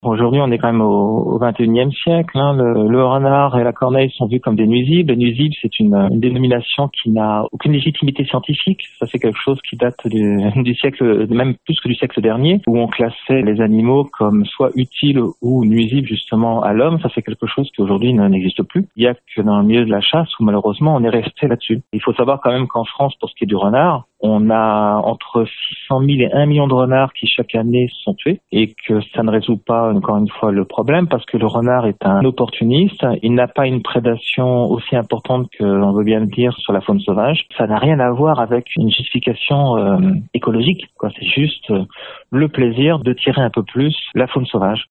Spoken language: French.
Aujourd'hui, on est quand même au XXIe siècle. Le renard et la corneille sont vus comme des nuisibles. Les nuisibles, c'est une dénomination qui n'a aucune légitimité scientifique. Ça, c'est quelque chose qui date du siècle, même plus que du siècle dernier, où on classait les animaux comme soit utiles ou nuisibles justement à l'homme. Ça, c'est quelque chose qui aujourd'hui n'existe plus. Il y a que dans le milieu de la chasse où malheureusement on est resté là-dessus. Il faut savoir quand même qu'en France, pour ce qui est du renard, on a entre 600 000 et 1 million de renards qui chaque année sont tués et que ça ne résout pas encore une fois le problème parce que le renard est un opportuniste. Il n'a pas une prédation aussi importante que l'on veut bien le dire sur la faune sauvage. Ça n'a rien à voir avec une justification écologique, quoi. C'est juste le plaisir de tirer un peu plus la faune sauvage.